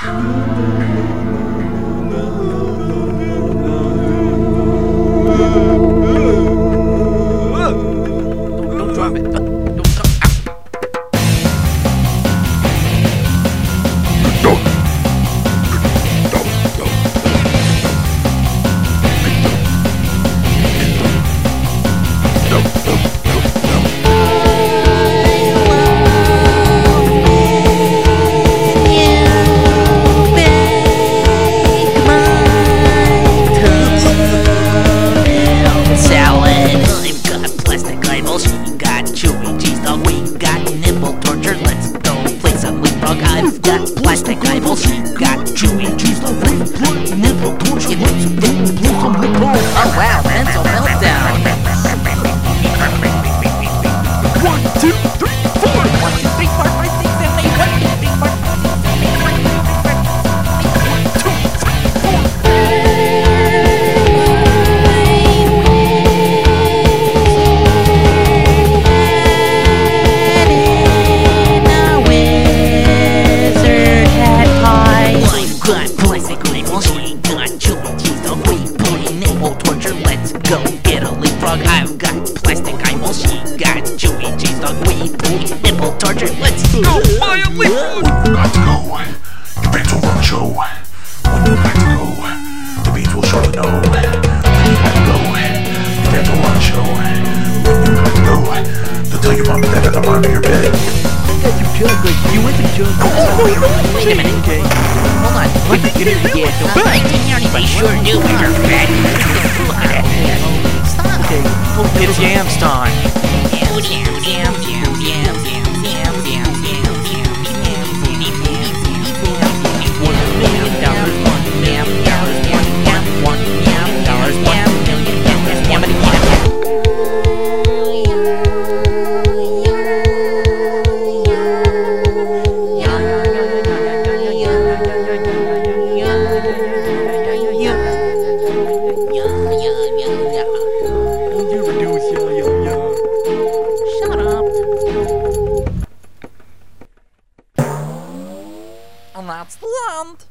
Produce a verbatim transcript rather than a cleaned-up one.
Don't drop it. Don't drop. I've got plastic eyeballs, got chewy cheese, nipple torture. Oh wow, mental meltdown. One, two, three, four. One, two, three, four, five, six, seven, eight. One, two, three, four, five, six, seven, eight. One, two, three, four. I've got plastic eyeballs, she got chewy cheese dog, we pull nipple torture. Let's go buy a leaf. Got to go. Your friends will run show. When you got to go, the beats will surely know. When you got to go, your friends will run show. When you got to go, they'll tell your mom and dad at the bottom of your bed. I got your jug, like you went to jug. Oh, wait, wait a minute. Okay. Hold on. Let me get it again. They sure do with your fat. Okay, it's Yams time. Yams, yams, yams, yams, yams, yams, yams, yams, yams, yams. One million dollars, one million dollars, one yam, one yam dollars, one million dollars, yammity yam. And that's the end.